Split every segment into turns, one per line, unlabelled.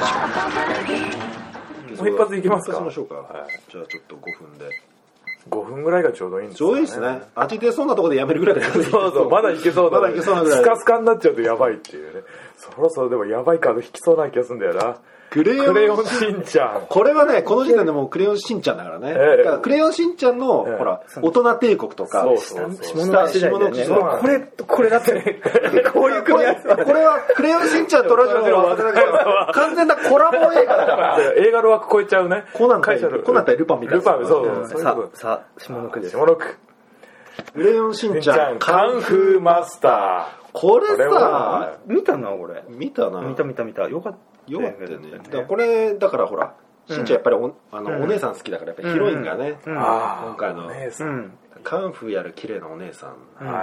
もう一発いきますか。
しましょうか。
はい、
じゃあちょっと5分で。
5分ぐらいがちょうどいいんです
かね。ちょうどいいですね。味出そうなところでやめるぐらいだ
そうそう、まだいけそうだ、ね。まだいけそうなぐらい。スカスカになっちゃうとやばいっていうね。そろそろでもやばいカード引きそうな気がするんだよな。
クレヨン
しんちゃん。
これはね、この時点でもうクレヨンしんちゃんだからね。だからクレヨンしんちゃんの、ほら、大人帝国とか、
下の口
とか。
これだってね、こういう組み合わせ。
これはクレヨンしんちゃんとラジオでは完全なコラボ映画だから。
映画の枠超えちゃうね。
コナン対ルパンみたいな。
ルパン、そう。
さあ、下の句です。
下の句。
クレヨンしんちゃん、
カンフーマスター。
これさ、
見たな、これ。
見た。
よかった。
よかったよね。これ、だからほら、しんちゃんやっぱりお姉さん好きだから、やっぱりヒロインがね、今回の、カンフーやる綺麗なお姉さん。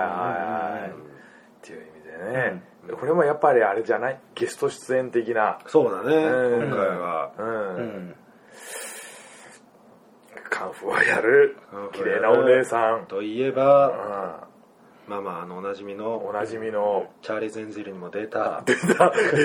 っていう意味でね。これもやっぱりあれじゃない？ゲスト出演的な。
そうだね、今回は。
カンフーをやる綺麗なお姉さん。
といえば、まあおなじみのチャーリー・ゼンゼルにも出た
カンフ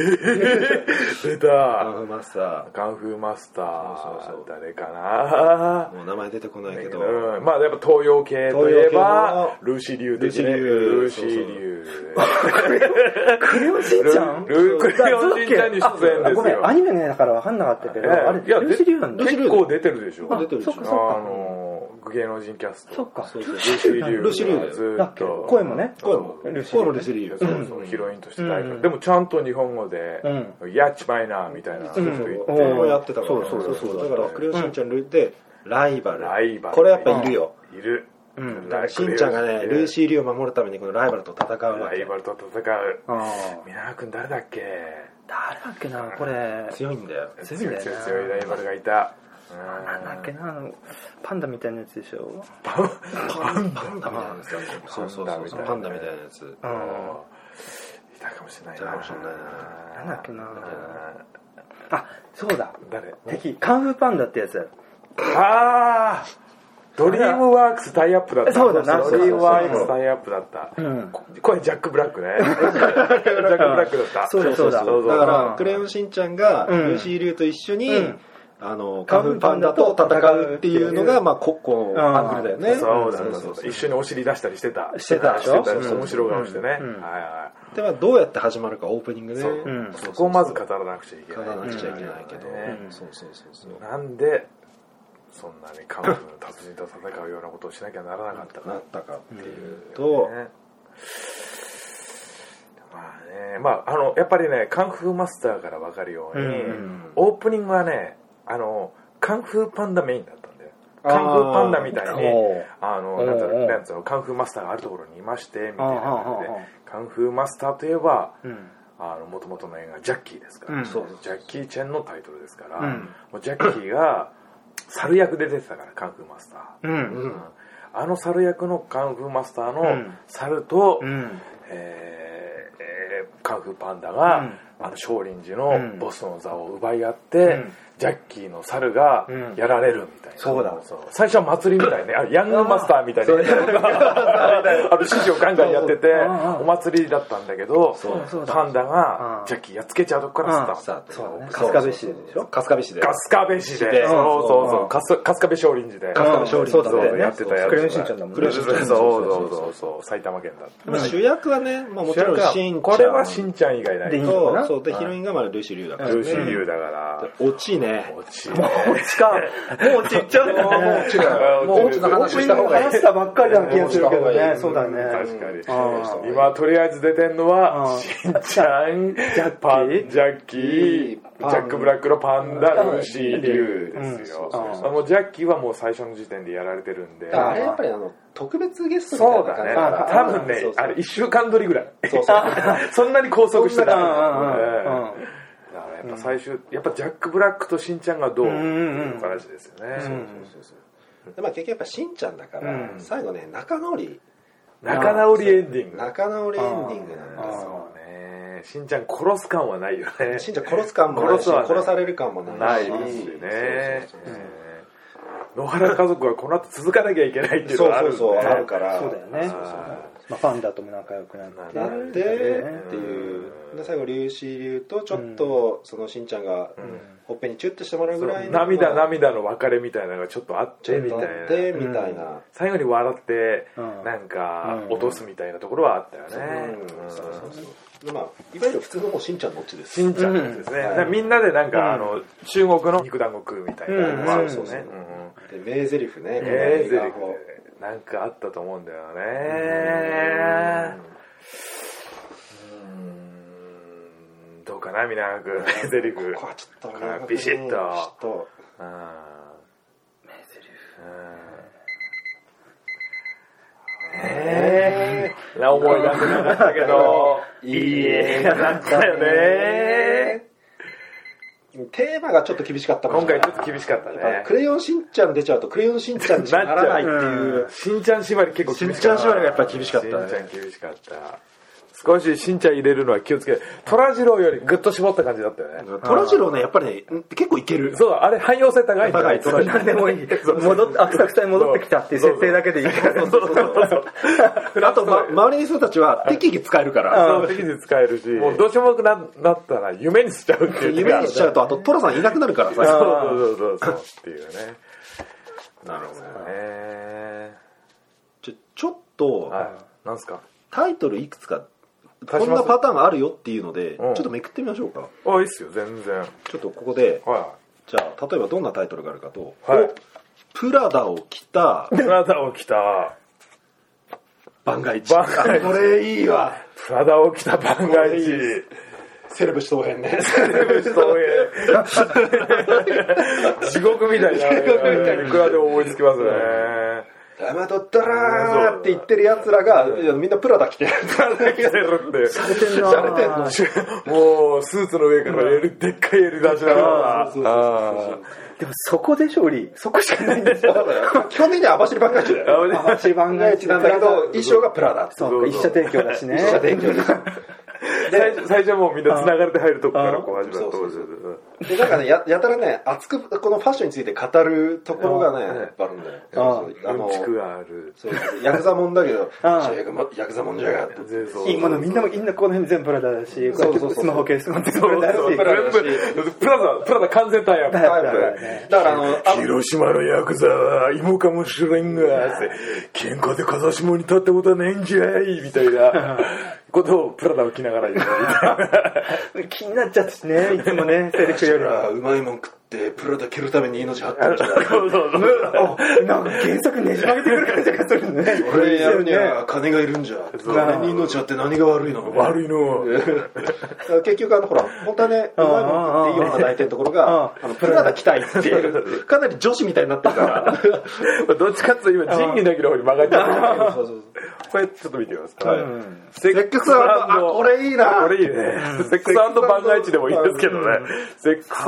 ーマスタ
ー誰かな、
もう名前出てこないけど、
まあやっぱ東洋系といえばルーシー・リュウ的ね。ルーシー・リュウ
クレヨンしんちゃん
クレヨンしんちゃんに出演ですよ。
ごめん、アニメねだから分かんなかったけど、あれルーシー・リュウなんだ。
結構出てるでしょ。
出てるでしょ。
芸能人キャスト。
そっか。
ルーシー・リュウずっと
声もね。
声もルーシー・リュウ。
そうヒロインとして大活躍。でもちゃんと日本語でやっちまいなみたいなこと言って
やってたから。そうだからクレヨンしんちゃんでライバル。これやっぱいるよ。
いる。
しんちゃんがね、ルーシー・リュウを守るためにこのライバルと戦うわけ。
ライバルと戦う。皆川くん誰だっけ
な、これ。
強いんだよ。
強いライバルがいた。
なんだっけな、パンダみたいなやつでしょ。
パンダみたいなやつ。
そうパンダみたいなやつ。い
たかもしれないな。
なんだっけな。あ、そうだ。
誰？
敵カンフーパンダってやつ。
ドリームワークスタイアップだった。
そうだな。
ドリームワークスタイアップだった。これジャック・ブラックね。ジャック・ブラックだった。
そうだ。
だからクレヨンしんちゃんがルーシー・リュウと一緒にカンフーパンダと戦うっていうのがまあこアングルだよね。
そう一緒にお尻出したりしてたでしょ。面白顔してね。
ではどうやって始まるかオープニングね。
そこをまず語らなくちゃいけない。
けど。
なんでそんなにカンフーの達人と戦うようなことをしなきゃならなかったかっていうと、やっぱりねカンフーマスターから分かるように、オープニングはねカンフーパンダメインだったんだよ。カンフーパンダみたいになんつうのカンフーマスターがあるところにいましてみたいな感じで、カンフーマスターといえば元々の映画ジャッキーですから、ジャッキー・チェンのタイトルですから、もうジャッキーが猿役で出てたからカンフーマスター、あの猿役のカンフーマスターの猿と、カンフーパンダが、少林寺のボスの座を奪い合って、ジャッキーの猿がやられるみたいな。
そうだ。
最初は祭りみたいね。ヤングマスターみたいな。指示をガンガンやってて、お祭りだったんだけど、パンダがジャッキーやっつけちゃうとこからスタート。
そうだね。春日部市でしょ。
春日部市で。そう。春日部少林寺で。
そうだね。
やってたやつ。
クレヨンしんちゃんだもんね。
そう。埼玉県だった。
主役はね、もちろんしんちゃん。
これはしんちゃん以外ないと。
そうでヒロインがルーシー・リュウだから。
ルーシー・リュウだから。
オチね。
オチか。もうオチいっちゃうね。
もうオチの話した方がいい。
話したばっかりな気がするけどね。そうだね。
確かに。今とりあえず出てんのはしんちゃん、ジャッキー、ジャック・ブラックのパンダ、ルーシー・リュウですよ。もうジャッキーはもう最初の時点でやられてるんで。
あれやっぱり特別ゲストみたいな感じ。
そうだね。多分ね、あれ1週間撮りぐらい。そんなに拘束してない。やっぱ最終やっぱジャック・ブラックとしんちゃんがどういう話ですよね。
で結局やっぱしんちゃんだから最後ね仲直り
エンディング。
仲直りエンディングなんですよ
ね。しんちゃん殺す感はないよね。
しんちゃん殺す感もないし殺される感もないし。
ないですね。 野原家族はこの後続かなきゃいけないっていうのがあるんで、
そうあるから、
そうだよね。まあ、ファンダとも仲良くなって
っていうで最後粒子流とちょっとそのしんちゃんがほっぺにチュッとしてもらうぐらいの
涙の別れみたいなのがちょっとあってみたいな、最後に笑ってなんか落とすみたいなところはあったよね。
まあ、いわゆる普通のもうしんちゃんのオチです。
しんちゃんのオチですね。みんなでなんか中国の肉団子食うみたいな。そうね。
で名台詞ね。
名台詞なんかあったと思うんだよね。どうかな、皆君。名台詞。
ここはちょっと
ビシッと。名台詞。思い出せなかったけど、いい映画だったよね。
テーマがちょっと厳しかったもん
今回ちょっと厳しかったね。
クレヨンしんちゃん出ちゃうとクレヨンしんちゃんにならないっていう。
しんちゃん縛り結構厳しかった。
しんちゃん縛りがやっぱり厳しかったね。
しんちゃん厳しかった。少ししんちゃん入れるのは気をつけて。トラジローよりグッと絞った感じだったよね。
トラジローね、やっぱりね、結構いける。
そうだ、あれ汎用性高いんだよ。
何でもいい。浅草に戻ってきたっていう設定だけでいいから。
あと、周りの人たちは適宜使えるから。
適宜使えるし、もうどうしようもなったら夢にしちゃうっていう。
夢にしちゃうと、あとトラさんいなくなるからさ。
そうっていうね。なるほどね。
ちょっと、
なんすか
タイトルいくつか、こんなパターンあるよっていうので、ちょっとめくってみましょうか。
あ、いいっすよ、全然。
ちょっとここで、じゃあ、例えばどんなタイトルがあるかと、プラダを着た、番外地。これいいわ。
プラダを着た番外地。
セレブ死闘編ね。
セレブ死闘編。地獄みたいな。いくらでも思いつきますね。
ダマドッダラーって言ってる奴らが、みんなプラダ着てる。
プラダ着てるって。
されてんな。
もう、スーツの上からでっかい襟出しながら。
でもそこで勝利。そこしかないんですよ。
基本的には網走番外地だよ。
網走番外地
なんだけど、衣装がプラダ。
そうか、一社提供だしね。
一社提供だ。
最初はもうみんな繋がれて入るとこからこう始まる。
で、なんかね、やたらね、熱くこのファッションについて語るところがね、やっぱあるんだよ。
うんちくがある。
ヤクザもんだけど、ヤクザもんじゃがって。
いいものみんなこの辺全部プラダだし、スマホケースも全部プラダだし。
プラダ完全タイアップ。
だから
広島のヤクザは芋かもしれんが、喧嘩で風下に立ったことはないんじゃいみたいなことをプラダを着ながら言うみたいな。
気になっちゃってしね、いつもね、セリフよりは。
うまいもん食ってプラダ着るために命張ってるじゃん。
なんか原作ねじ曲げてくる感じがするね。
これやるには金がいるんじゃ。金に命張って何が悪いの？
悪いの。
結局ほら、本当はね、うまいもん食っていいような大体のところが、プラダ着たいっていう、かなり女子みたいになってるから。
どっちかっていうと今、仁義なきの方に曲がっちゃう。これちょっと見てみますか。
セックス&これいいな。
これいいね。セックス&番外地でもいいんですけどね。セックス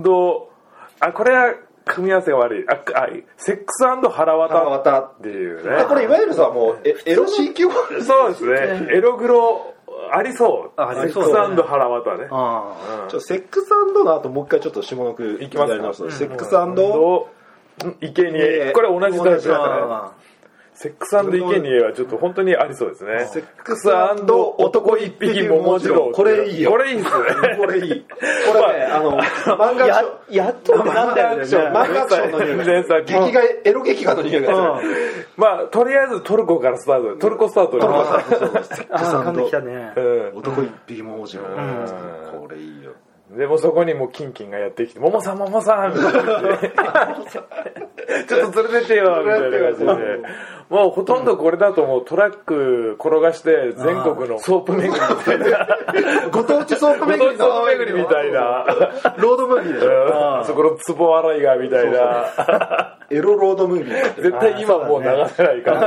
&これは組み合わせが悪い。セックス&腹渡っていうね。
これいわゆるさ、もうエロ CQ。
そうですね。エログロありそう。セックス&腹渡ね。
セックス&の後もう一回ちょっと下の句
いきますか。
セックス&
生贄。これ同じタイプだからね。セックス&生贄はちょっと本当にありそうですね。
セックス&男一匹桃次郎。これいいよ。
これいいっすね。
これいい。これね、漫画
やっとなんだよね。
漫画アクションの匂い。劇画、エロ劇画の匂いがする。
まあ、とりあえずトルコからスタート。トルコスタート。
セックス&噛んできたね。
男一匹桃次郎。これいいよ。
でもそこにもうキンキンがやってきて、桃さんみたいな。ちょっと連れてってよ、みたいな感じで。もうほとんどこれだともうトラック転がして全国のソープ巡りみたいな。
ご当地ソープ巡り
みたいな。
ロードムービーでしょ。
そこのツボ洗いがみたいな。
エロロードムービー。
絶対今もう流せないから。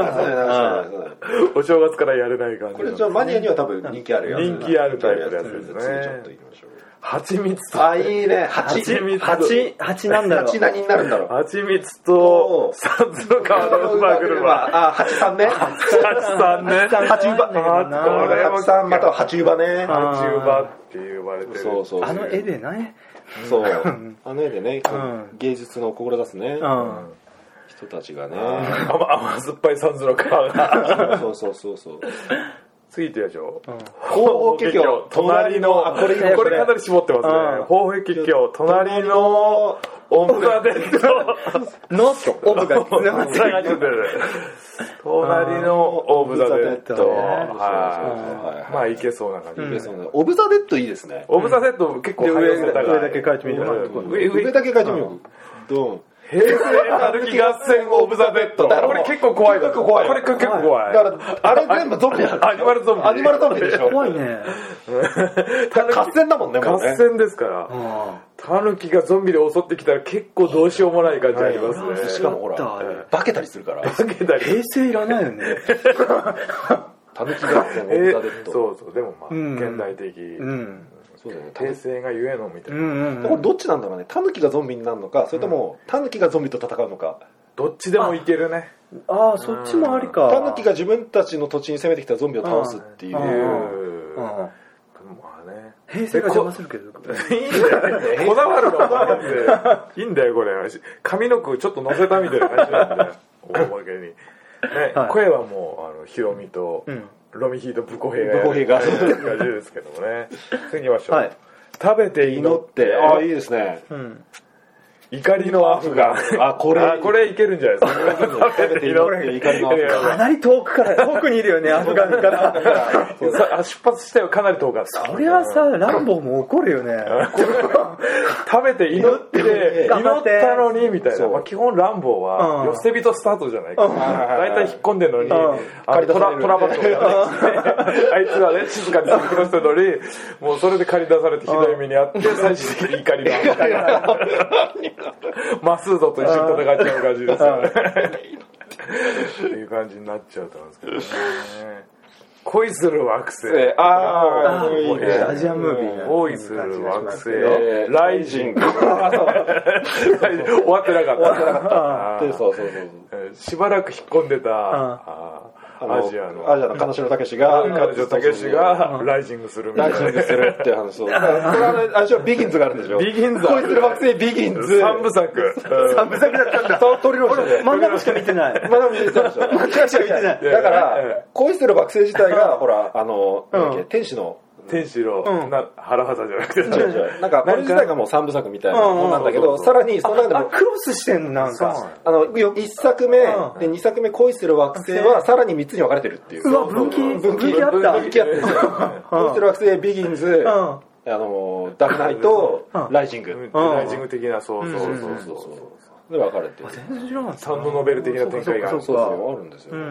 お正月からやれない感じ。
これじゃマニアには多分人気あるやつ。
人気あるタイプのやつですね。
次ちょっと行きましょう。
蜂蜜と。
いいね。
蜂なんだろう。
蜂何になるんだろう。
蜂蜜と、サンズの川の馬車。
蜂さんね。
蜂さんね。
蜂馬。蜂さんまたは蜂馬ね。
蜂馬って呼ばれてる。
そう。
あの絵でね。
そう。あの絵でね、芸術の志すね。 人たちがね。
甘酸っぱいサンズの川が。
そう。
次行ってみましょう。
法華経、隣の、
これかなり絞ってますね。法華経、隣の、オブザデッド
のオブが繋がってる。
隣のオブザデッド。まあいけそうな感じ。
オブザデッドいいですね。
オブザデッド結構
上だけ書いてみる。
上だけ書いてみよう。ドン。
平成歩き合戦オブザデッド。これ結構怖い。これ結構怖い。
だからあれ全部ゾンビ
アニマルゾンビ
でしょ。怖いね。
合戦だもんね。
合戦ですから。タヌキがゾンビで襲ってきたら結構どうしようもない感じありますね。
しかもほら化けたりするから。
平成いらないよね。
タヌキ合戦オブザデッド。
そうでもまあ現代的。そうだね、平成がゆえのみたいな。
これどっちなんだろうね。タヌキがゾンビになるのか、それともタヌキがゾンビと戦うのか。
どっちでもいけるね。
ああ、そっちもありか。
タヌキが自分たちの土地に攻めてきたゾンビを倒すっていう。
まあね。
平成が邪魔するけど。
いいんだよ。こだわるの。いいんだよこれ。上の句ちょっと乗せたみたいな感じなんだよ。大まけに。声はもうヒロミと。ロミヒーとブコヘがやる感じですけどもね。次行きましょう。食べて祈って。
ああ、いいですね。
怒りのアフガン。これいけるんじゃないですか。
食べて祈って怒りのアフガン。
かなり遠くにいるよね、アフガンから。
出発してはかなり遠かった。
それはさ、ランボーも怒るよね。
食べて祈って祈ったのにみたいな。基本ランボーは寄せ人スタートじゃないか。大体引っ込んでるのにトラバットがあいつらね静かに過ごしてるのにもうそれで駆り出されてひどい目にあって最終的に怒りのアフガン。マスードと一緒に戦っちゃう感じですよね。っていう感じになっちゃうと思うんですけどね。恋する惑星。
アジアムービー。
恋する惑星。ライジング。終わってなかった。そう。しばらく引っ込んでた。アジアの
金城武が
ライジングするみたいな。
ライジングするって話そう。これあれでしょ、ビギンズがあるんでしょ。
ビギンズ。
恋する惑星ビギンズ。
三部作。
三部作だったんだ。
トリロジーで。
漫画しか見てない。
漫画見てないでしょ。漫画しか見てない。だから、恋する惑星自体が、ほら、天使の、
ハラハサじゃなくて
なんかこれ自体がもう3部作みたいなもんなんだけど、さらにその中でも
クロスしてんのなんか
1作目で2作目恋する惑星はさらに3つに分かれてるっていう。
うわ分岐あった
恋する惑星ビギンズダークナイトライジング
的なそう
で分かれてる。
全然知らなかった。
サンドノベル的な展開がある
んですよ。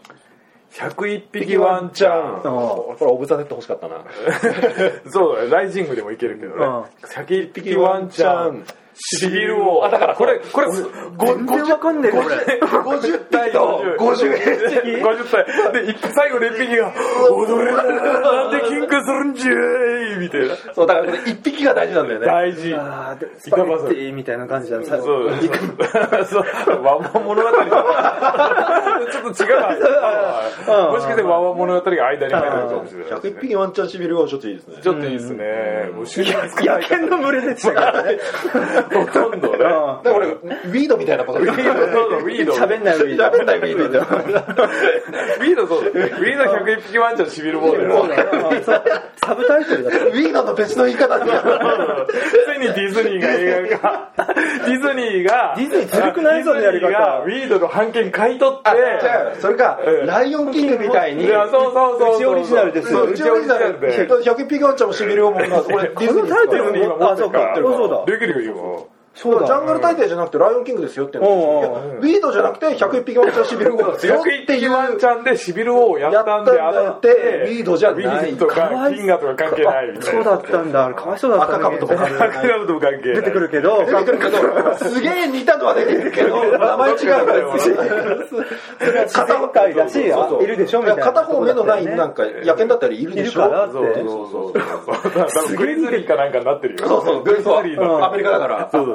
101匹ワンちゃん。
これオブザネット欲しかったな。
そうだね、ライジングでもいけるけどね。101匹ワンちゃん。シビル王。
だからこれ
全然わかんねえこれ。
50体と50匹。
50体。で、最後の1匹が、踊れなんでキンクするんじゃーいみたいな。
そう、だからこれ1匹が大事なんだよね。
大事。
スパゲッティみたいな感じだね。
そう。ワンワン物語。ちょっと違う。もしかしてワンワン物語が間に入るかもしれない。
101匹ワンちゃんシビル王ちょっといいですね。
ちょっといいですね。もう
野犬の群れでしたからね。
ほとんどね。
だから俺、ウィードみたいなこと。
ウィード。
喋んないウィード。
喋んないウィード。
ウィードそう。ウィード101匹ワンちゃんシビルボール。
サブタイトルだった。
ウィードの別の言い方だ。
ついにディズニーが映画化。ディズニー
ずるくないぞのやり方。
ウィードの版権買い取って。
それか、ライオンキングみたいに。
そう。
うちオリジナルですよ。
うちオリジナルで。101匹ワンちゃんもシビル王も、これディズニー
タイトルも、そうか。そうだ。
できるよ、今。
そうだ、ジャングル大帝じゃなくてライオンキングですよって言うんですよ。ウィードじゃなくて101匹ワンちゃんシビル王ですよっていう。101匹ワンちゃんでシビル王をやったんであって、ウィードじゃない。
ウィードとかキンガとか関係ないみたいな。
そうだったんだ。かわいそうだった。
赤カブとも関
係
出てくるけど、
すげえ似たのは出てくるけど、名前違うんだよ。
片方回だし、いるでしょみたいな。
片方目のないなんか野犬だったりいるでしょ。
そう。グリズリーかなんかになってるよ。
そう、グリズリーのアメリカだから。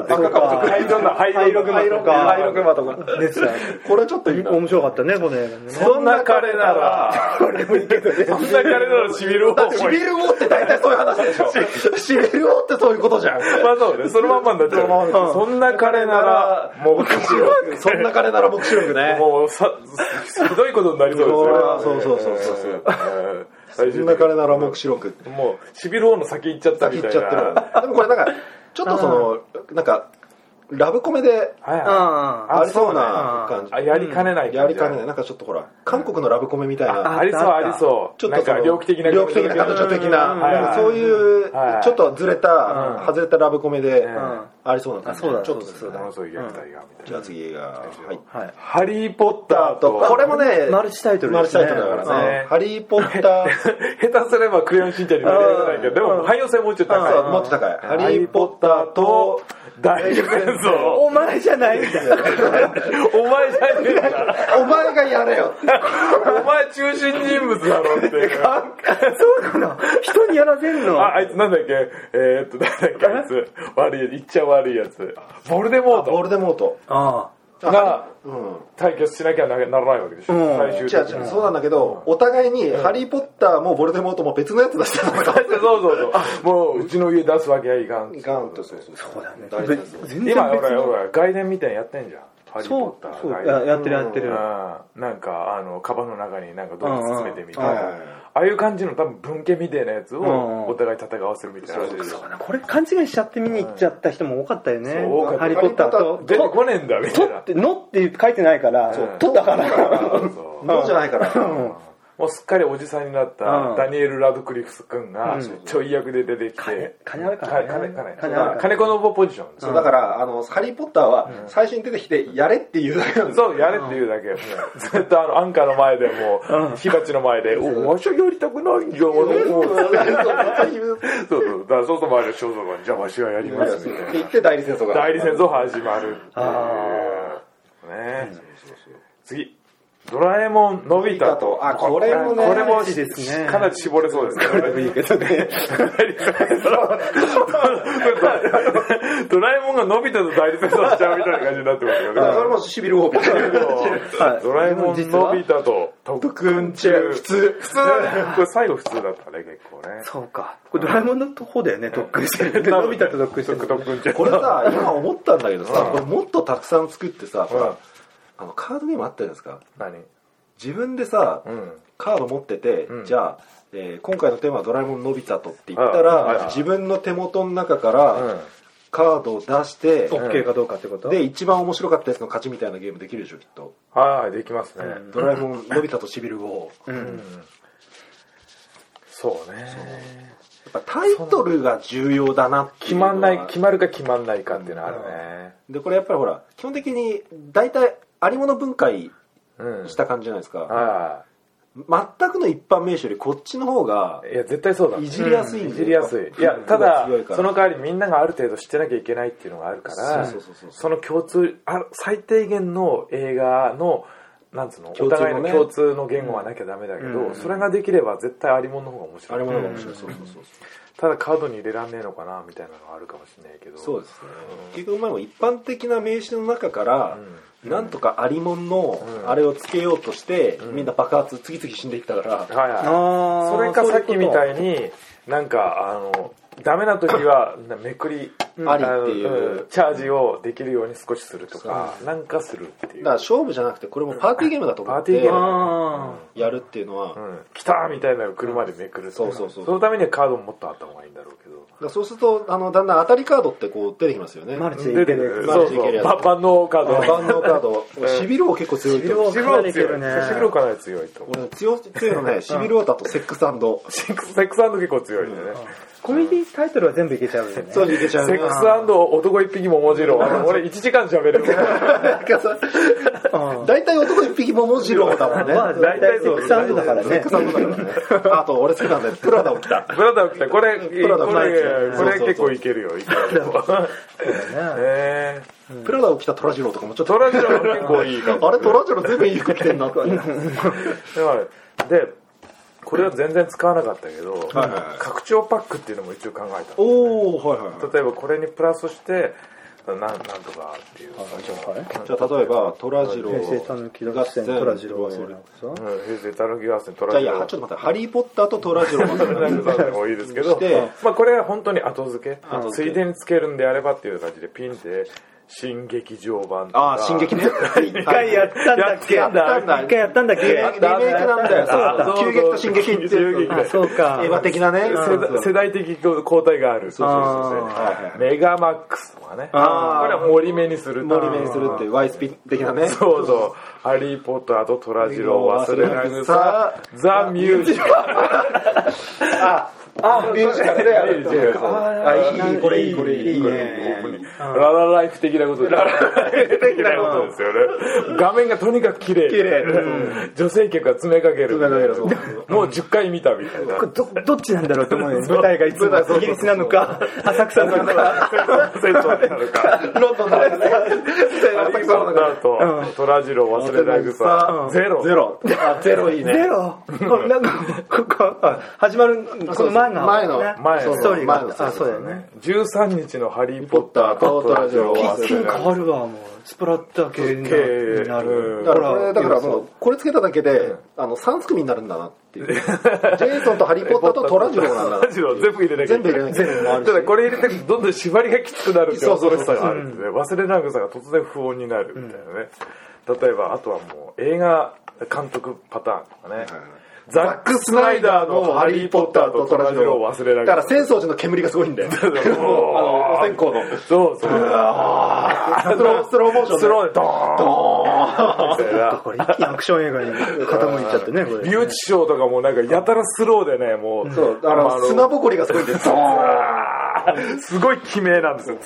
っかか
ハイログマとかでした。
これちょっといいな。
面白かったね、この映画ね。
そんな彼なら、これもいいけどね。そんな彼ならシビル王。
シビル王って大体そういう話でしょ。シビル王ってそういうことじゃん。
まあそうね、そのまんまになっちゃう。そんな彼なら、目視録。
そんな彼なら目視録ね。
もうひどいことになりそうですよ。
そう。そんな彼なら目視録。
もう、シビル王の先行っちゃったみたいな。
でもこれなんか、ちょっとその、なんか、ラブコメでありそうな感じ。
やりかねない。
なんかちょっとほら、韓国のラブコメみたいな。
ありそう。
ちょっと
猟奇的な
彼女的な、そういう、ちょっとずれた、外れたラブコメでありそうな感じ。
そうだ。
ちょっと
そういう虐待が。
じゃあ次が、
ハリー・ポッターと、
これもね、
マルチタイトル
だからね。ハリー・ポッター。
下手すればクレヨンしんちゃんになれないけど、でも汎用性もうちょっと高い。
もっと高い。ハリー・ポッターと、
大戦争。
お前じゃないみたいな。
お前じゃねえんだ。
お前がやれよ。
お前中心人物だろって。
そうかな。人にやらせんの。
あいつなんだっけ誰だっけあいつ。言っちゃ悪いやつ。ボルデモート。が対決しなきゃならないわけでしょ。最終的に。
そうなんだけど、お互いにハリー・ポッターもボルデモートも別のやつ出してたのか。
そう。もううちの家出すわけはいかん。
いかんと。そう
だね。
今ほら外伝みたいにやってんじゃん。ハリー・ポッター。
そうやってる。
なんかカバンの中になんかどんどん詰めてみたいな。ああいう感じの多分文系みたいなやつをお互い戦わせるみたいな。
これ勘違いしちゃって見に行っちゃった人も多かったよね。ハリー・ポッターと
出てこねえんだみたいな。
のって書いてないから取ったから。
のじゃないから。
もうすっかりおじさんになったダニエル・ラドクリフス君がちょい役で出てきて、
金あるからね。
金子のポジション。
そうだからハリー・ポッターは最初に出てきてやれっていうだけなんです。
そうやれっていうだけ。ずっとアンカーの前でも火鉢の前でわしはやりたくないんじゃん。そうだから外回りの肖像画にじゃあわしはやりますみたいな。
言って代理戦争
始まるっていうね。次。ドラえもんのび太と、
これも
かなり絞れそうですね。これもいいけどね。ドラえもんがのび太と代理戦争しちゃうみたいな感じになってますよね。
それもしびる王みたいな。
ドラえもんのび太と特訓中。普通だね。これ最後普通だったね、結構ね。
そうか。これドラえもんの方だよね、特訓してる。のび太と特訓してる。
これさ、今思ったんだけどさ、これもっとたくさん作ってさ、ほら、カードゲームあったじゃないですか。自分でさ、カード持ってて、じゃあ、今回のテーマはドラえもんのび太とって言ったら、自分の手元の中からカードを出して、
OK かどうかってこと？
で、一番面白かったやつの勝ちみたいなゲームできるでしょ、きっと。
はい、できますね。
ドラえもんのび太としびる王。
そうね。
やっぱタイトルが重要だなっていうのは。
決まるか決まんないかっていうのはあるね。
で、これやっぱりほら、基本的に大体ありもの分解した感じじゃないですか。全くの一般名詞よりこっちの方が
いや絶対そうだ。
いじりやすいんで。
いじりやすい。いやただその代わりみんながある程度知ってなきゃいけないっていうのがあるから、その共通最低限の映画のなんつうのお互いの共通の言語はなきゃダメだけど、それができれば絶対ありものの方が面白い。
ありものが面白い。そう。
ただカードに入れらんねえのかなみたいなのはあるかもしれないけど。
そうですね。結局前も一般的な名詞の中からなんとかありもんのあれをつけようとしてみんな爆発次々死んでいったから。
それかさっきみたいになんかダメな時はめくり
ありっていう
チャージをできるように少しするとかなんかするっていう。
だから勝負じゃなくてこれもパーティーゲームだと思ってやるっていうのは
来たみたいな車でめくる。
そう。
そのためにはカードももっとあった方がいいんだろうけど。
そうするとだんだん当たりカードってこう出てきますよね。
マルチでいける。
万能カード。
万能カード。シビル王結構強いと思う。
シビル王かなり強いと思う。
俺強いのね、シビル王だとセックス&。セ
ックス&結構強いんでね。
コメディタイトルは全部いけちゃうよね。
そういけちゃう。
セックス&男一匹桃次郎。俺1時間喋る。
大体男一匹桃次郎だもんね。
大体セックス&だからね。
あと俺好きなんだよ。プラダ起きた。
これ結構いけるよ。
プラダ起きたトラジローとかもちょっと。
トラジロー結構いいかも。
あれトラジロー全部いい服着てんなって。
でこれは全然使わなかったけど、拡張パックっていうのも一応考えた。
例え
ばこれにプラスしてなんとかっていう。
じゃあ例えば虎次郎
平成たぬき合戦虎次郎忘れなくさ、
平成たぬき合戦虎次郎。
じゃあいやちょっと待ってハリーポッターと虎次郎忘れなくさ
でもいいですけど、まあこれは本当に後付け、ついでにつけるんであればっていう感じでピンで新劇場版とか。
ああ新劇ね。
一回やったんだっけ？一回やったんだっけ？リメイク
なんだよ。そう急激と新劇っていう。
そうか。
映画的なね。
世代的交代がある。そうメガマックスとかね。これは盛り目にする。
盛り目にするっていうワイスピ的なね。
そうそう。ハリーポッターと虎次郎忘れなぐさザ・ミュージカル。
ミュージカルでやる。いいこれいい
ね。ララライフ的なことです。ララライフ的なことですよね。画面がとにかく綺麗。女性客が詰めかける。もう10回見たみたいな。
どっちなんだろうと思うよ。舞台がいつもイギリスなのか、浅草なのか、
戦争なのか、
ロンドンなのか、
浅草なのか、虎次郎忘れなぐさ、ゼロいいね。
ゼロなんか、始まる、この前のストーリーがあ、そうだよね。
13日のハリーポッターと虎次郎忘れなぐさ。
一気に変わるわ、もう。スプラッター系になる。
だからこれつけただけで3組になるんだなっていう。ジェイソンとハリーポッターと虎次郎なんだな。
全部入れなきゃいけない。ただこれ入れてどんどん縛りがきつくなるっていう恐ろしさがあるんですね。忘れなぐさが突然不穏になるみたいなね。例えばあとはもう映画監督パターンとかね。ザック・スナイダーのハリー・ポッターと虎次郎を忘れながら。
だから浅草寺の煙がすごいんだよ。お線香の。
そう。スロ
ーモーション。
スローでドーン
これ一気にアクション映画に傾いちゃってね、これ。
ビューチショーとかもなんかやたらスローでね、もう。
そう、砂ぼこりがすごいんですよ。
すごい奇妙なんですよ。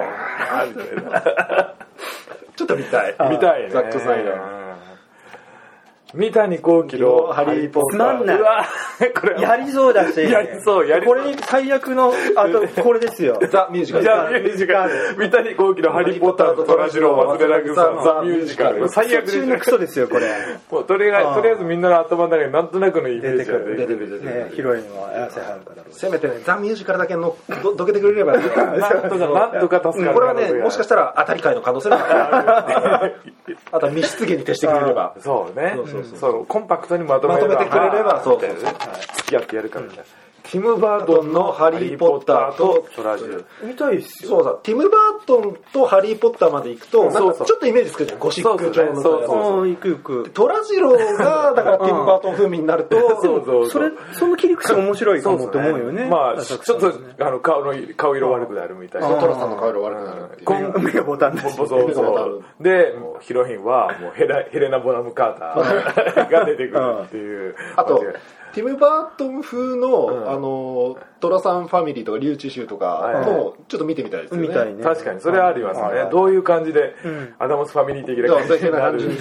ちょっと見たい。
見たいね。
ザック・スナイダー。
三谷幸喜の
ハリーポッター。
つまんない。やりそうだし。
やりそう。
これに最悪の、あと、これですよ。
ザ・ミュージカル。
ザ・ミュージカル。三谷幸喜のハリーポッターと虎次郎忘れなぐさザ・ミュージカル。
最悪中のクソですよ、これ。
もうとりあえずみんなの頭の中になんとなくのイメージが出てくる。
ヒロインは綾瀬はるかだろう。
せめてね、ザ・ミュージカルだけどけてくれればね。
なんとか助かる。
これはね、もしかしたら当たり会の可能性もある。あとは密室芸に徹してくれれば。
そうね。コンパクトにまとめて
くれれば、そう
付き合ってやるからみたいな。ティム・バートンのハリー・ポッターと虎次郎。
見たいっすよ。
そうだ、ティム・バートンとハリー・ポッターまで行くと、なんかちょっとイメージつくじゃん、ゴシック調の。
そう、行く。
虎次郎が、だからティム・バートン風味になると、
その切り口面白いかもって思うよね。
まあ、ちょっと顔色悪くなるみたいな。
トラさんの顔色悪くなる。
目がボタンだし。
そう。で、ヒロインは、もうヘレナ・ボナム・カーターが出てくるっていう。
あと、ティム・バートン風の、トラさんファミリーとか、リュウ・チシュとかも、ちょっっと見てみたいですよね。
みたいね。
確かに、それはありますね。どういう感じで、アダムスファミリー的な感じになる。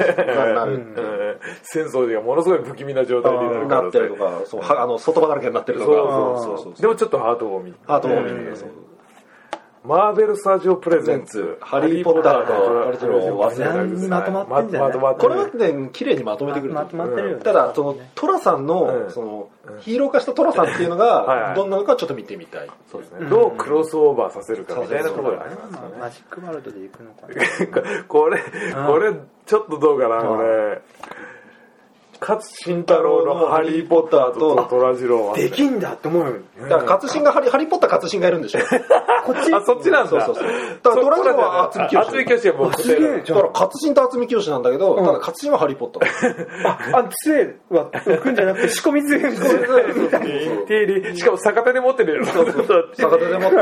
戦争ではものすごい不気味な状態になるから。
なってるとか、外場だらけになってるとか。
でもちょっとハートウォーミング。
ハートウォーミング。
マーベルスタジオプレゼンツ
ハリー・ポッターと
トラジロー忘れないですね。まとまってんじゃない？
これはね、綺麗にまとめてくる。
まとまってるよね。
ただ、そのトラさんの、そのヒーロー化したトラさんっていうのがどんなのかちょっと見てみたい。
そうですね。どうクロスオーバーさせるかみたいなところがありますよね。
マジックワールドで行くのかな。
これちょっとどうかな、これ。勝新太郎のハリー・ポッターと虎次郎は
できんだって思うよ。
だから勝新がハリー・ポッター勝新がいるんでしょ。
こっち
あ、そっちなんだ。
そう。だから虎次郎は渥美清。
渥美清はもう
すげえ。
だから勝新と渥美清なんだけど、ただ勝新はハリー・ポッター。
杖は置くんじゃなくて仕込み杖みたいな。
しかも逆手で持ってるよ。
逆手で持って、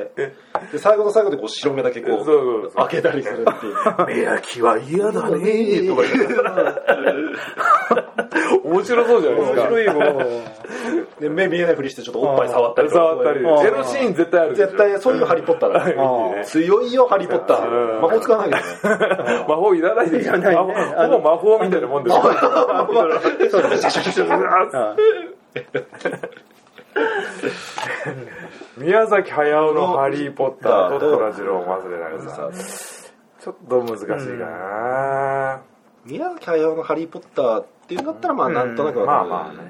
で最後の最後でこう白目だけこう開けたりするっていう。
目焼きは嫌だねーとか言って。面白そうじゃないですか。
面白いよ。
で目見えないふりしてちょっとおっぱい触ったり。
エロシーン絶対ある。
絶対そういうハリーポッターだ。強いよハリーポッター。魔法使わないけどね。
魔法いらないですよ。ほぼ魔法みたいなもんですよ。宮崎駿のハリーポッターと虎次郎を忘れないでさ。ちょっと難しいかな。
宮崎駿のハリーポッターっていうんだったらまあなんとなくわかる。
まあね。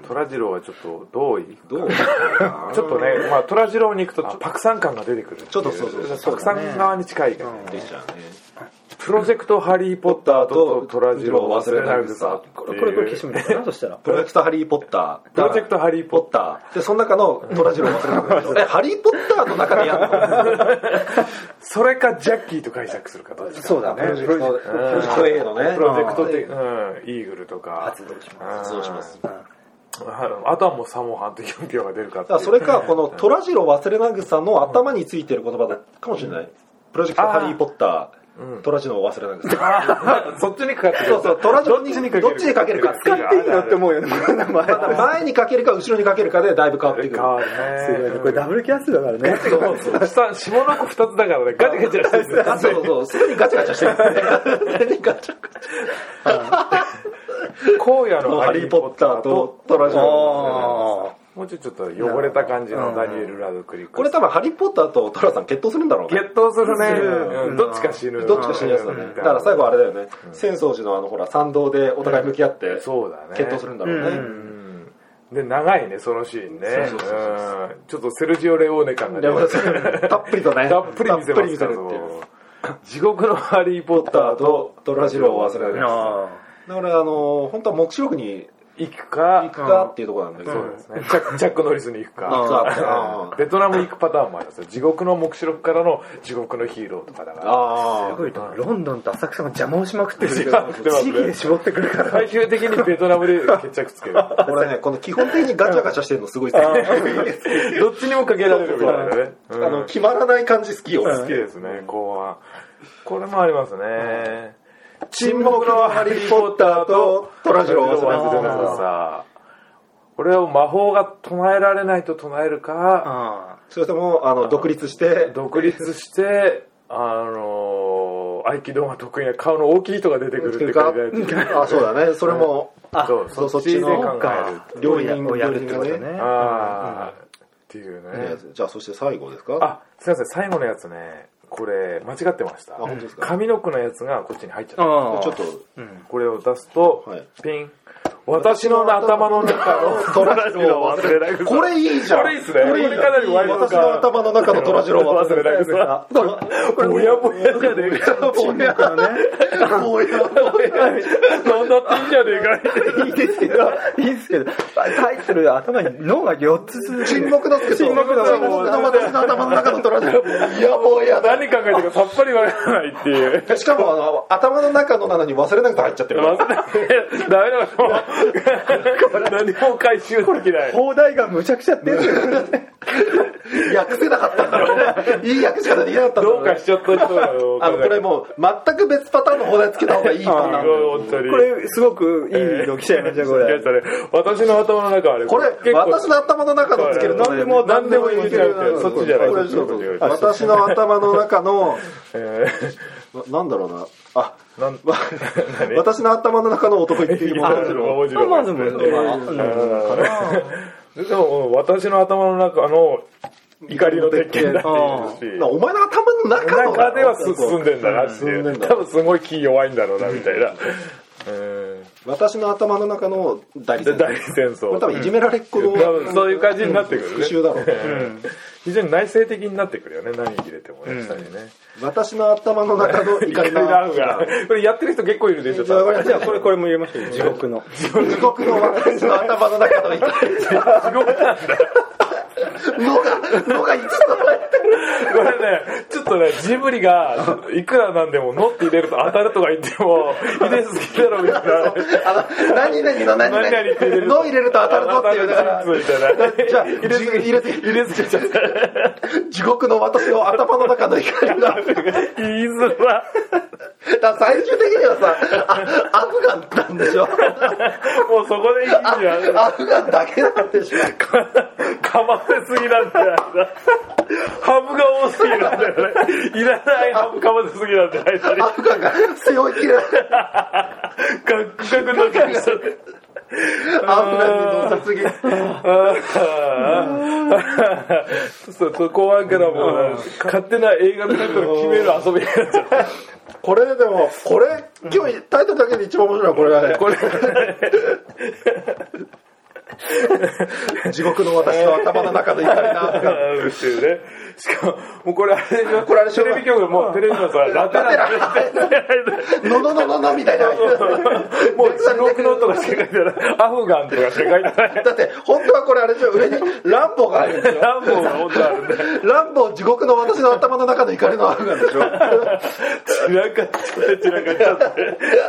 虎次郎はちょっとどうちょっとね、まあ虎次郎に行くとパクさん感が出てくる。
ちょっとそう
パクさん側に近いからね。できちゃうね。プロジェクトハリーポッターと虎次郎忘れないでさ。
これ消してみてな、そしたら。
プロジェクトハリーポッター。
プロジェクトハリーポッタ
ー。で、その中の虎次郎忘れないでさ。ハリーポッターの中でやるの
それかジャッキーと解釈するかどっちか。
そうだね。プロジェク
ト A のね。
プロジェクトで、イーグルとか。
発動します。
あとはもうサモハンと4票が出るかっていう。
それか、この虎次郎忘れなぐさの頭についてる言葉かもしれない。プロジェクトハリーポッター。虎次郎忘れなぐさ。
そっちにかかってる。
そうそう、虎次郎にどっちにかけるか
使っていいのって思うよね。
前にかけるか後ろにかけるかでだいぶ変わってくる。
変わるね。
すごいね。これダブルキャスだからね。
下の子2つだからね、ガチャガチャしてる。
そうそう、すぐにガチャガチャしてる。ガチャガチャ。
荒野のハリーポッターと虎次郎。もうちょっと汚れた感じのダニエル・ラドクリフ。
これ多分ハリーポッターとトラさん決闘するんだろうね。
決闘するね。どっちか死ぬ。
どっちか死ぬやつだね。だから最後あれだよね。浅草寺のほら参道でお互い向き合って決闘するんだろうね。
で、長いね、そのシーンね。ちょっとセルジオ・レオーネ感が
ね。たっぷりとね。
たっぷり見せますからっていう。地獄のハリー・ポッターと
虎次郎を忘れないです。だから本当は目視録に
行くか
っていうところなんだけど、
そうですね。ジャック・ノリスに行くか。ベトナム行くパターンもありますよ。地獄の目視録からの地獄のヒーローとかだから。
すごいと。ロンドンと浅草が邪魔をしまくってるけど、地域で絞ってくるから。
最終的にベトナムで決着つける。
これね、この基本的にガチャガチャしてるのすごい好き。
どっちにもかけられるみたいなね。
決まらない感じ好きよ。
好きですね、後半。これもありますね。
沈黙のハリー・ポッターと虎次郎を忘れないでさ。
これを魔法が唱えられないと唱えるか、
それとも独立して
合気道が得意な顔の大きい人が出てくるっていうか、
そうだね。それも
そっちで考える。
料理人をやるってことね。
っていうね。
じゃあそして最後ですか？
すいません、最後のやつね。これ間違ってました。上の句のやつがこっちに入っちゃった。
ちょっと
これを出すとピン。私の頭の中の虎次郎を忘れない。
これいいじゃん。
これいいっすね。これかなりワイルド
私の頭の中の虎次郎を忘れない。
ぼやぼやじゃねえか。
ぼやぼや。
なんだっていいんじゃねえか。
いいですけど、タイトル頭に脳が4つ続く。
沈黙の私の頭の中の虎次郎。いやぼや。
何考えてるかさっぱりわからないっていう。
しかも頭の中のなのに忘れなくて入っちゃってる。
ダメだよ。何も回収できない。
放題がむちゃくちゃってる。
訳せなかったんだろうね。いい訳しかできなかったんだろうね。
どうかしちゃった人だよ。
これもう全く別パターンの放題つけた方がいいパターン。
これすごくいいの来ちゃいましたこれ。
私の頭の中あれ。
これ私の頭の中のつけると
何でもいいじゃん。そっちじゃない。
私の頭の中のなんだろうな。私の頭の中の男っていうもの。
でも私の頭の中の怒りの鉄拳だっていうし、
お前の頭の中
では進んでんだなっていう。多分すごい気弱いんだろうなみたいな。
私の頭の中の大戦
争。
これ多分いじめられっ子の
そういう感じになってくるね。
復讐だろうね。
非常に内省的になってくるよね。何入れてもね、下にね。
私の頭の中の怒りの
がこれやってる人結構いるでしょ。
じゃあこれも入れましょう。地獄の
私の頭の中の怒り。
地獄なんだ。
のがいつ
これね、ちょっとね、ジブリがいくらなんでものって入れると当たるとか言っても入れすぎだろみたいな。
何々の何々の入れると当たるぞっていうだからじゃあ入れすぎちゃった地獄の私の頭の中の怒りが
言いづら。
だ最終的にはさアフガンなんでしょ。
もうそこでいいじゃん。
アフガンだけなんでしょ。
かませすぎなんだよ。ハブが多すぎなんだよね。いらないハブかませすぎなんだよ。
アフガンが背負いきれない。
ガクガクのガクしたね。
アフガンに乗せすぎ。
そう後半からもう勝手な映画のタイトル決める遊びになっちゃった。
これでも今日タイトルだけで一番面白いのはこれだね。 地獄の私の頭の中の怒りなって
いうね。しかも、もうこれあれでしょ、これあれテレビ局もテレビのさ、ラテラ
のみたいな。も
う地獄の音がしか書いてない。アフガンとかしか書いてない。
だって、本当はこれあれでしょ、上にランボーがあるんですよ。
ランボーが本当あるね。
ランボー地獄の私の頭の中の怒りのアフガンでしょ。
散らかっちゃって。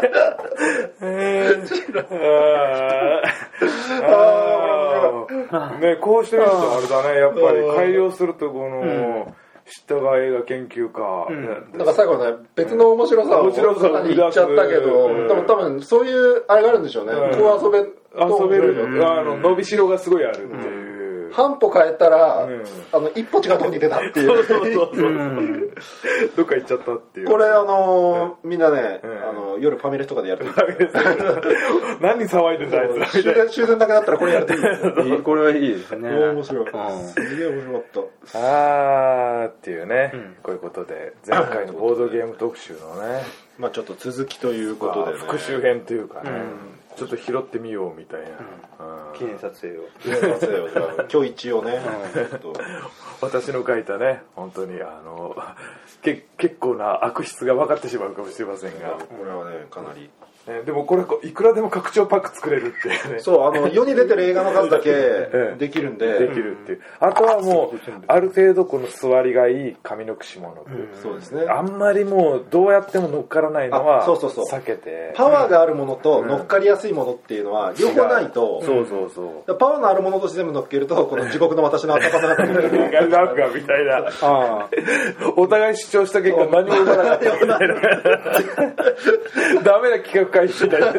ね、こうしてみるとあれだね、やっぱり改良するとこの、知ったが映画研究家、
なんか最後ね、別の面白さを言っちゃったけど、でも多分そういうあれがあるんでしょうね。こう遊べる
伸びしろがすごいあるっていう。
半歩変えたら、一歩違うとこに出たっていう。
どっか行っちゃったっていう。
これみんなね、夜ファミレスとかでやる。
何騒いでんだあいつら。
終電なくなったらこれやるといい。
これはいいですね。
面白い。すげえ面白かった。
っていうね、こういうことで、前回のボードゲーム特集のね。
まあちょっと続きということでね。
復習編というかね。ちょっと拾ってみようみたいな、
記念撮影を
今日一応ね、
私の書いたね、本当に結構な悪質が分かってしまうかもしれませんが、
これはねかなり
でもこれいくらでも拡張パック作れるっていうね。
そう世に出てる映画の数だけできるんで、
できるっていう。あとはもうある程度この座りがいい上の口物、
そうですね。
あんまりもうどうやっても乗っからないのは避けて、
パワーがあるものと乗っかりやすいものっていうのは両方ないと、
そう
パワーのあるものとして全部乗っけるとこの地獄の私の頭の中に
なんかみたいな、お互い主張した結果何も生まなかったみたいな、ダメな企画開始みたいな。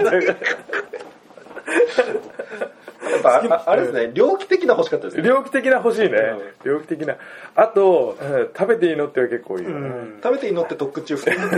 あれですね、猟奇的な欲しかったですね。
猟奇的な欲しいね。猟奇的な。あと、食べていいのっては結構いいよね。
食べていいのって特訓中普通の
で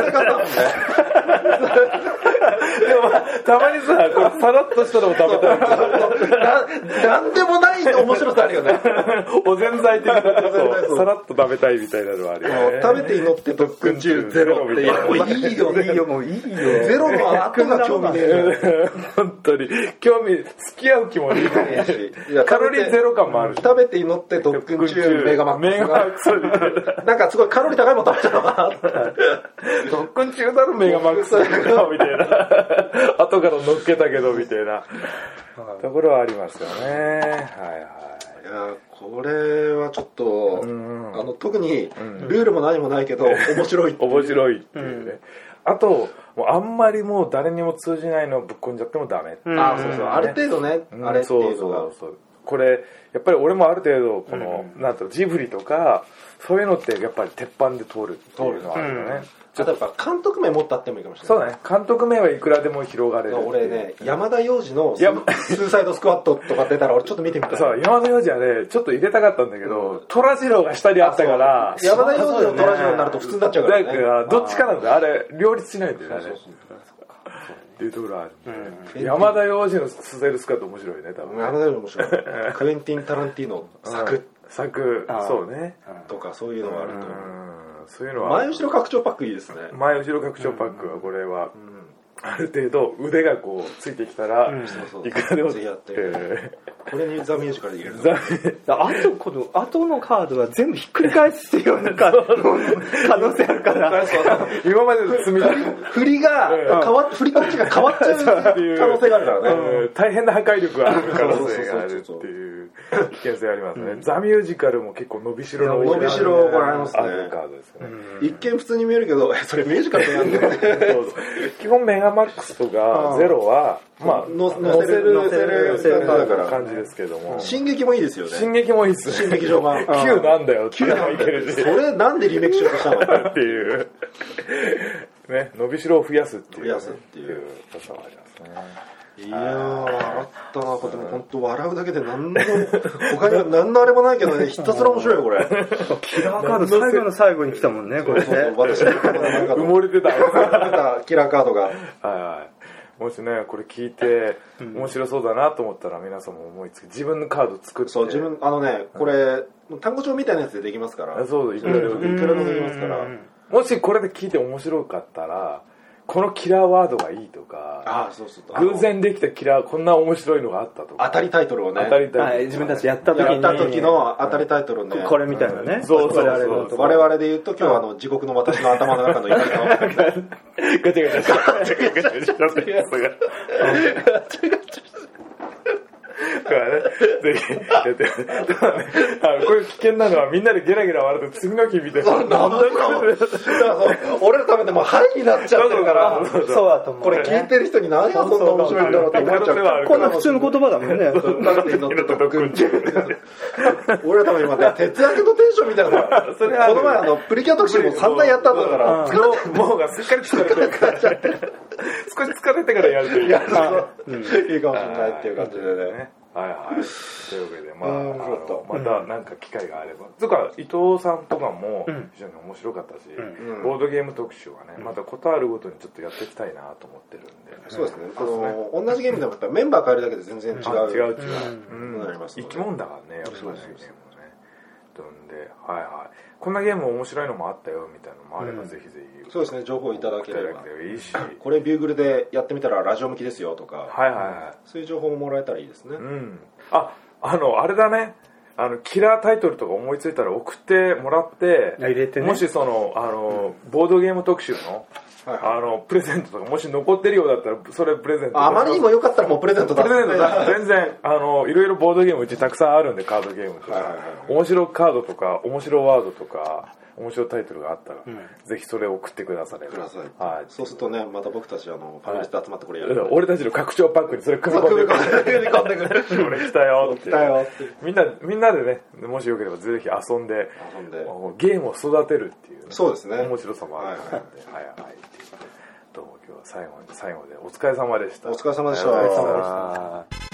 もたまにさ、これさらっとしたのも食べたい。
なんでもない面白さあるよね。
おぜんざい的なさらっと食べたいみたいなのはあるよね。
食べていいのって特訓中ゼロっていいよもういいよ。ゼロの後が興味ねえ。
本当に興味付き合う気もいいし、カロリーゼロ感もあるし。
食べていいのって特訓中メガマックス。なんかすごいカロリー高いもの食べちゃったな。
特訓中だろメガマックスみたいな。後から乗っけたけどみたいなところはありますよね。はいはい。い
やこれはちょっと特にルールも何もないけど面白いって
いうね。あともうあんまりもう誰にも通じないのをぶっ込んじゃってもダメ。
そうある程度ね、あれっていうのが
これやっぱり俺もある程度このなんとジブリとかそういうのってやっぱり鉄板で通るっていうのはあるよね。
ちょっとやっぱ監督名持ってあってもいいかもしれない。
そうね、監督名はいくらでも広がれる。
俺ね、山田洋次のスーサイドスクワットとか出たら俺ちょっと見てみたい。
そう、山田洋次はね、ちょっと入れたかったんだけど、虎次郎が下にあったから、
山田洋次の虎次郎になると普通になっちゃうからね。
どっちかなんだよ、あれ、両立しないんだよね。っていうところある。山田洋次のスーサイドスクワット面白いね、多分。
山田洋次面白い。クエンティン・タランティーノ作、
そうね。
とかそういうのがあると。
そういうのは
前後ろ拡張パックいいですね。
前後ろ拡張パックはこれはある程度腕がこうついてきたらいくらでも
やってこれにザ・ミュージカルで言える。
あとこの後のカードは全部ひっくり返すような可能性あるから
今までの積み
振りが振りこっちが変わっちゃうっていう可能性があるからね。
大変な破壊力がある可能性があるっていう危険性ありますね。ザ・ミュージカルも結構伸びしろの
伸びしろこれありますね。
カードですね。
一見普通に見えるけどそれミュージカルでやんでるね。
基本メガマックスとかゼロはまあ乗せる感じですけども、
進撃もいいですよね。
進撃もいいですね。
新劇場版
9なんだよ。
9なんだよ。それなんでリメイクしようとしたの
っていうね、伸びしろを増やすっていう良さはありますね。
いやあったな。これでも本当笑うだけで何の他には何のあれもないけどね、ひたすら面白いよこれ。
キラーカード最後の最後に来たもんね、これね。
私の
埋もれてた
キラーカードが。
はい。もしねこれ聞いて面白そうだなと思ったら皆さんも思いつき自分のカード作って。
そう自分これ単語帳みたいなやつでできますから。
そういくらでもできますから。もしこれで聞いて面白かったらこのキラーワードがいいとか、偶然できたキラー、こんな面白いのがあったとか、
当たりタイトルをね、
自分たちやった時
の当たりタイトルをね、
これみたいなね、
そう
我々で言うと今日は地獄の私の頭の中の怒りのガチャガチャガチャガチャガチャ
からね、ぜひやってこういう危険なのはみんなでゲラゲラ笑って次の日見て
なんだ俺のためでもハイになっちゃってるから
そうだと思う、
これ聞いてる人に何がそんな面白いんだろうって思っちゃう。
こんな普通の言葉だもんね。
俺のためにまた徹夜のテンションみたいなのがこの前プリキュア特集も散々やったんだから
脳がすっかり疲れて少し疲れてからやるといいかも
しれないっていう感じでね。
はいはい。というわけで、またなんか機会があれば。つうか、伊藤さんとかも非常に面白かったし、ボードゲーム特集はね、またことあるごとにちょっとやっていきたいなと思ってるんで。
そうですね。同じゲームでもやっぱメンバー変えるだけで全然違う。
違う。生き物だからね、やっぱりね。で、はいはい。こんなゲーム面白いのもあったよみたいなのもあればぜひぜひ。
そうですね、情報いただければ
いいし、
これビューグルでやってみたらラジオ向きですよとか、そういう情報ももらえたらいいですね。
あれだね。キラータイトルとか思いついたら送ってもらって、もしそのボードゲーム特集のプレゼントとかもし残ってるようだったらそれプレゼント。
あまりにもよかったらもうプレゼントだ。
全然いろいろボードゲームうちたくさんあるんで、カードゲームとか面白カードとか面白ワードとか面白タイトルがあったら、ぜひそれを送ってくだされば。
そうするとね、また僕たちファミリスト集まってこれやる。
俺たちの拡張パックにそれ組み込んでくる。俺来たよって。みんなでね、もしよければぜひ遊んでゲームを育てるっていう。
そうですね。
面白さもあるので、どうも今日は最後でお疲れ様でした。
お疲れ様でした。